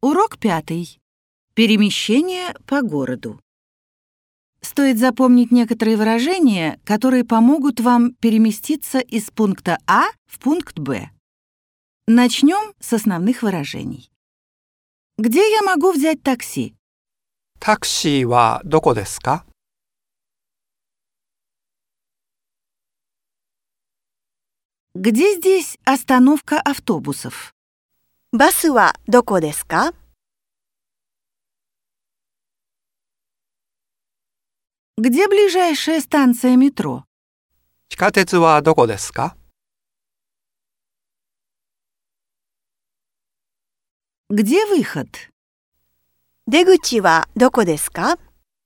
Урок 5. Перемещение по городу. Стоит запомнить некоторые выражения, которые помогут вам переместиться из пункта А в пункт Б. Начнем с основных выражений. Где я могу взять такси? タクシーはどこですか？ Где здесь остановка автобусов? バスはどこですか？ Где ближайшая станция метро? 地下鉄はどこですか？ Где выход? 出口はどこですか？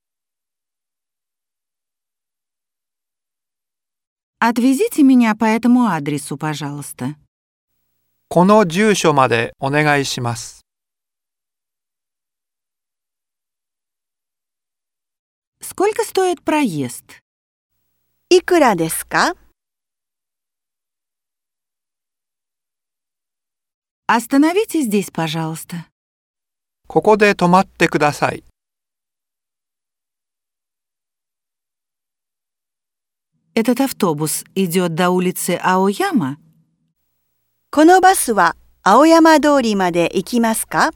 Отвезите меня по этому адресу, пожалуйста. この住所までお願いします。 Сколько стоит проезд? いくらですか？ Остановите здесь, пожалуйста. ここで止まってください。 Этот автобус идет до улицы Аояма? このバスは青山通りまで行きますか？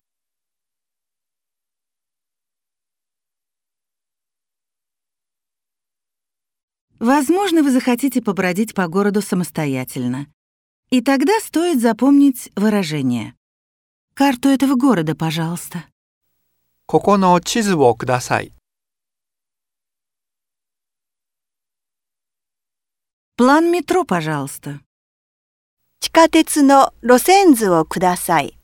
Возможно, вы захотите побродить по городу самостоятельно. И тогда стоит запомнить выражение. Карту этого города, пожалуйста. ここの地図をください。 План метро, пожалуйста. 地下鉄の路線図をください。